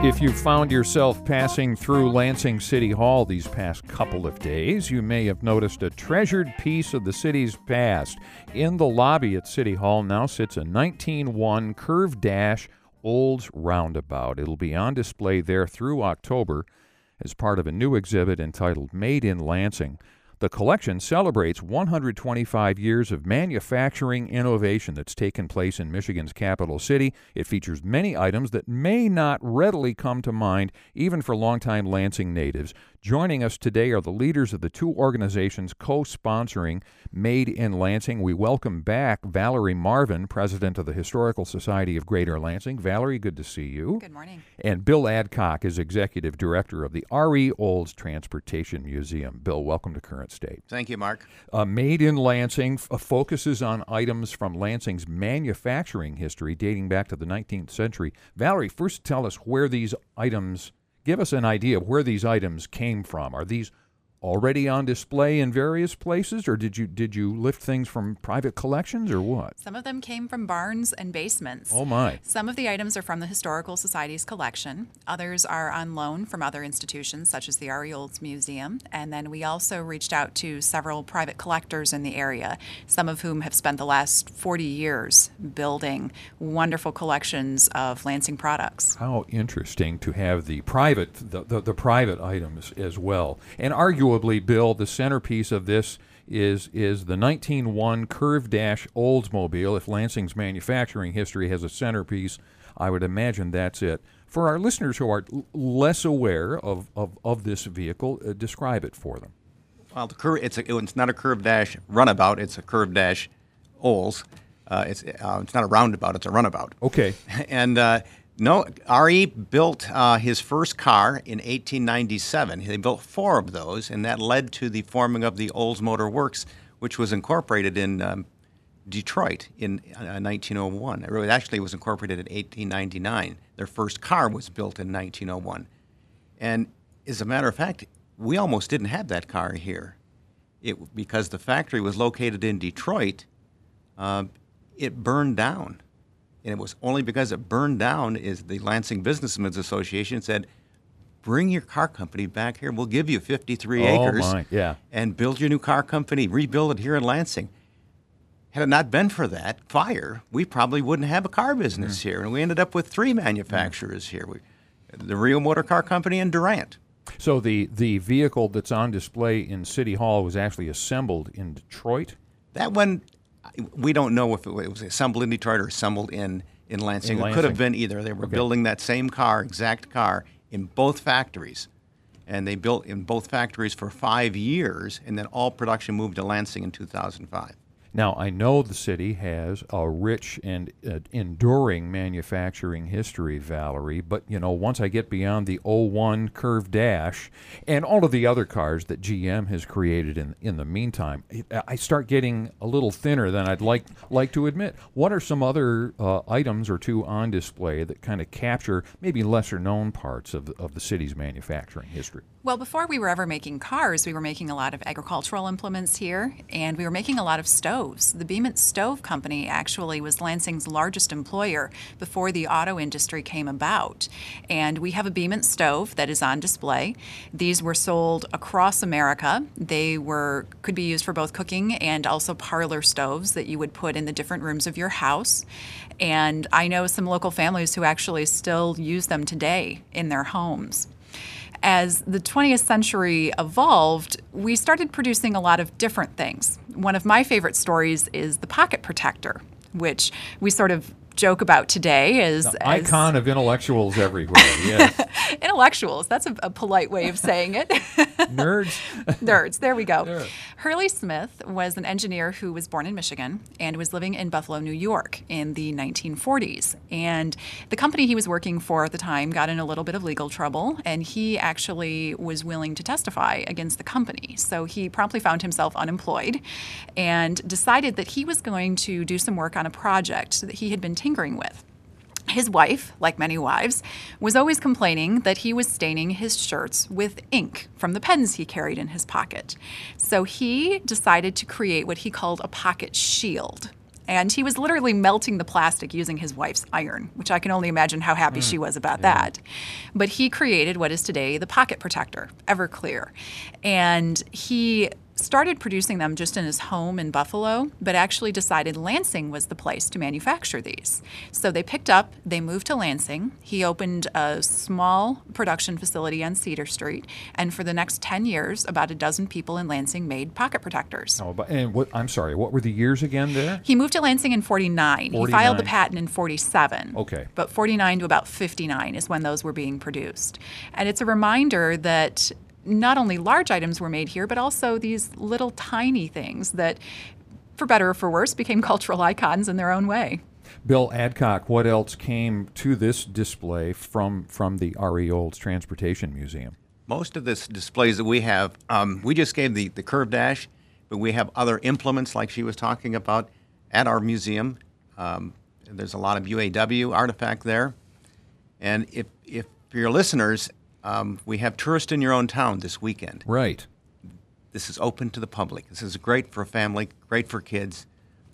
If you found yourself passing through Lansing City Hall these past couple of days, you may have noticed a treasured piece of the city's past. In the lobby at City Hall now sits a 1901 curved dash Olds Roundabout. It'll be on display there through October as part of a new exhibit entitled Made in Lansing. The collection celebrates 125 years of manufacturing innovation that's taken place in Michigan's capital city. It features many items that may not readily come to mind, even for longtime Lansing natives. Joining us today are the leaders of the two organizations co-sponsoring Made in Lansing. We welcome back Valerie Marvin, president of the Historical Society of Greater Lansing. Valerie, good to see you. Good morning. And Bill Adcock is executive director of the R.E. Olds Transportation Museum. Bill, welcome to Current State. Thank you, Mark. Made in Lansing focuses on items from Lansing's manufacturing history dating back to the 19th century. Valerie, first tell us where these items, give us an idea of where these items came from. Are these already on display in various places, or did you lift things from private collections, or what? Some of them came from barns and basements. Oh, my. Some of the items are from the Historical Society's collection. Others are on loan from other institutions, such as the R.E. Olds Museum. And then we also reached out to several private collectors in the area, some of whom have spent the last 40 years building wonderful collections of Lansing products. How interesting to have the private items as well. And arguably, Bill, the centerpiece of this is the 1901 curved dash Oldsmobile. If Lansing's manufacturing history has a centerpiece, I would imagine that's it. For our listeners who are less aware of this vehicle, describe it for them. Well, it's not a curved dash runabout. It's a curved dash Olds. It's not a roundabout. It's a runabout. Okay. And no, R.E. built his first car in 1897. He built 4 of those, and that led to the forming of the Olds Motor Works, which was incorporated in Detroit in 1901. It actually was incorporated in 1899. Their first car was built in 1901. And as a matter of fact, we almost didn't have that car here. Because the factory was located in Detroit, it burned down. And it was only because it burned down is the Lansing Businessmen's Association said, bring your car company back here. We'll give you 53 acres and build your new car company, rebuild it here in Lansing. Had it not been for that fire, we probably wouldn't have a car business here. And we ended up with 3 manufacturers here, the Rio Motor Car Company and Durant. So the vehicle that's on display in City Hall was actually assembled in Detroit? That one, we don't know if it was assembled in Detroit or assembled in Lansing. It could have been either. They were building that same exact car, in both factories. And they built in both factories for 5 years, and then all production moved to Lansing in 2005. Now, I know the city has a rich and enduring manufacturing history, Valerie, but, once I get beyond the '01 curved dash and all of the other cars that GM has created in the meantime, I start getting a little thinner than I'd like to admit. What are some other items or two on display that kind of capture maybe lesser-known parts of the city's manufacturing history? Well, before we were ever making cars, we were making a lot of agricultural implements here, and we were making a lot of stoves. The Beeman Stove Company actually was Lansing's largest employer before the auto industry came about. And we have a Beeman stove that is on display. These were sold across America. They could be used for both cooking and also parlor stoves that you would put in the different rooms of your house. And I know some local families who actually still use them today in their homes. As the 20th century evolved, we started producing a lot of different things. One of my favorite stories is the pocket protector, which we sort of joke about today as icon of intellectuals everywhere. Yes. Intellectuals, that's a polite way of saying it. Nerds, there we go. Nerd. Hurley Smith was an engineer who was born in Michigan and was living in Buffalo, New York in the 1940s. And the company he was working for at the time got in a little bit of legal trouble, and he actually was willing to testify against the company. So he promptly found himself unemployed and decided that he was going to do some work on a project that he had been tinkering with. His wife, like many wives, was always complaining that he was staining his shirts with ink from the pens he carried in his pocket. So he decided to create what he called a pocket shield. And he was literally melting the plastic using his wife's iron, which I can only imagine how happy she was about that. But he created what is today the pocket protector, Everclear. And he started producing them just in his home in Buffalo, but actually decided Lansing was the place to manufacture these. So they picked up, they moved to Lansing. He opened a small production facility on Cedar Street, and for the next 10 years, about a dozen people in Lansing made pocket protectors. Oh, and I'm sorry, what were the years again there? He moved to Lansing in 49. He filed the patent in 47. Okay. But 49 to about 59 is when those were being produced. And it's a reminder that not only large items were made here, but also these little tiny things that, for better or for worse, became cultural icons in their own way. Bill Adcock, what else came to this display from the R.E. Olds Transportation Museum? Most of this displays that we have, we just gave the curve dash, but we have other implements like she was talking about at our museum. There's a lot of UAW artifact there. And if for your listeners, we have Tourist in Your Own Town this weekend. Right. This is open to the public. This is great for a family, great for kids.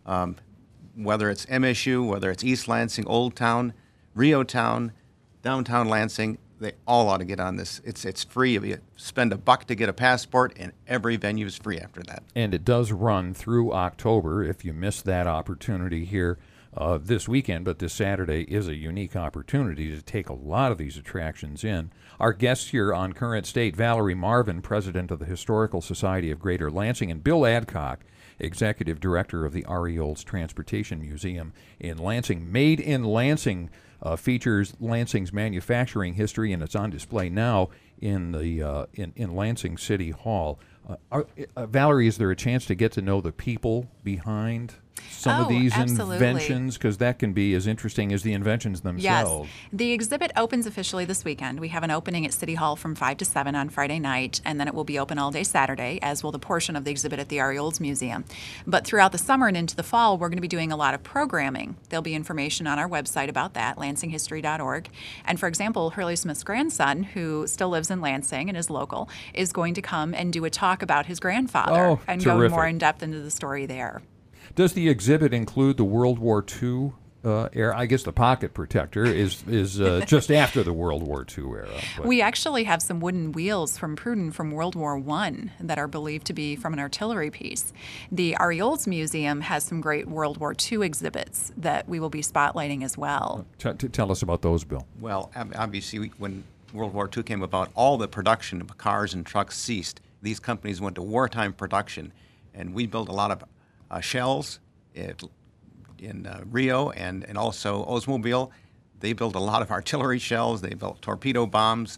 Whether it's MSU, whether it's East Lansing, Old Town, Rio Town, downtown Lansing, they all ought to get on this. It's free. You spend $1 to get a passport, and every venue is free after that. And it does run through October. If you miss that opportunity here this weekend, but this Saturday is a unique opportunity to take a lot of these attractions in. Our guests here on Current State, Valerie Marvin, president of the Historical Society of Greater Lansing, and Bill Adcock, executive director of the R.E. Olds Transportation Museum in Lansing. Made in Lansing features Lansing's manufacturing history, and it's on display now in the in Lansing City Hall. Valerie, is there a chance to get to know the people behind some of these inventions? Because that can be as interesting as the inventions themselves. Yes. The exhibit opens officially this weekend. We have an opening at City Hall from 5 to 7 on Friday night, and then it will be open all day Saturday, as will the portion of the exhibit at the R.E. Olds Museum. But throughout the summer and into the fall, we're going to be doing a lot of programming. There'll be information on our website about that, lansinghistory.org. And for example, Hurley Smith's grandson, who still lives in Lansing and is local, is going to come and do a talk about his grandfather and terrific. go more in depth into the story there. Does the exhibit include the World War II era? I guess the pocket protector is just after the World War II era. But. We actually have some wooden wheels from Pruden from World War I that are believed to be from an artillery piece. The R.E. Olds Museum has some great World War II exhibits that we will be spotlighting as well. Tell us about those, Bill. Well, obviously, when World War II came about, all the production of cars and trucks ceased. These companies went to wartime production, and we built a lot of shells in Rio and also Oldsmobile. They built a lot of artillery shells. They built torpedo bombs.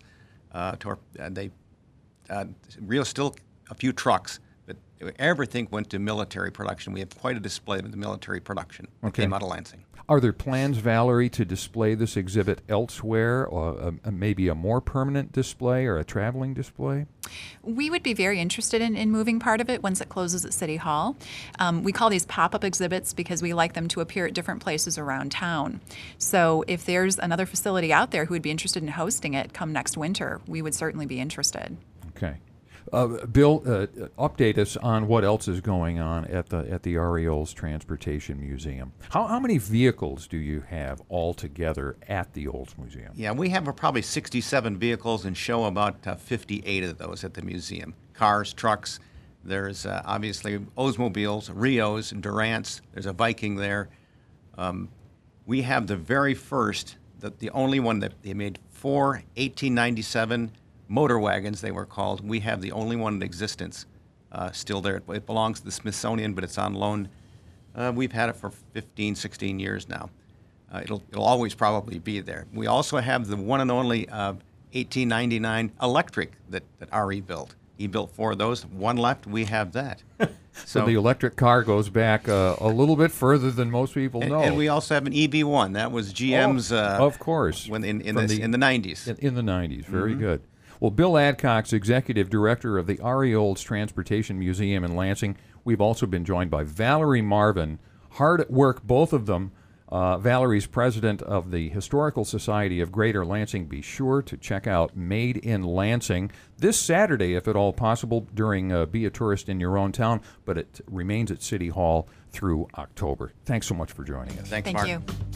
Rio still a few trucks, but everything went to military production. We have quite a display of the military production that came out of Lansing. Are there plans, Valerie, to display this exhibit elsewhere, or maybe a more permanent display or a traveling display? We would be very interested in moving part of it once it closes at City Hall. We call these pop-up exhibits because we like them to appear at different places around town. So if there's another facility out there who would be interested in hosting it come next winter, we would certainly be interested. Okay. Bill, update us on what else is going on at the R.E. Olds Transportation Museum. How many vehicles do you have altogether at the Olds Museum? Yeah, we have probably 67 vehicles and show about 58 of those at the museum. Cars, trucks. There's obviously Oldsmobiles, Rios, Durants. There's a Viking there. We have the very first, the only one that they made 4 1897 motor wagons, they were called. We have the only one in existence still there. It belongs to the Smithsonian, but it's on loan. We've had it for 15, 16 years now. It'll always probably be there. We also have the one and only 1899 electric that R.E. built. He built 4 of those. One left. We have that. So the electric car goes back a little bit further than most people know. And we also have an EB1. That was GM's. Of course. When in the 90s. In the 90s. Very good. Well, Bill Adcock's executive director of the R.E. Olds Transportation Museum in Lansing. We've also been joined by Valerie Marvin. Hard at work, both of them, Valerie's president of the Historical Society of Greater Lansing. Be sure to check out Made in Lansing this Saturday, if at all possible, during Be a Tourist in Your Own Town, but it remains at City Hall through October. Thanks so much for joining us. Thanks, Thank Mark. you.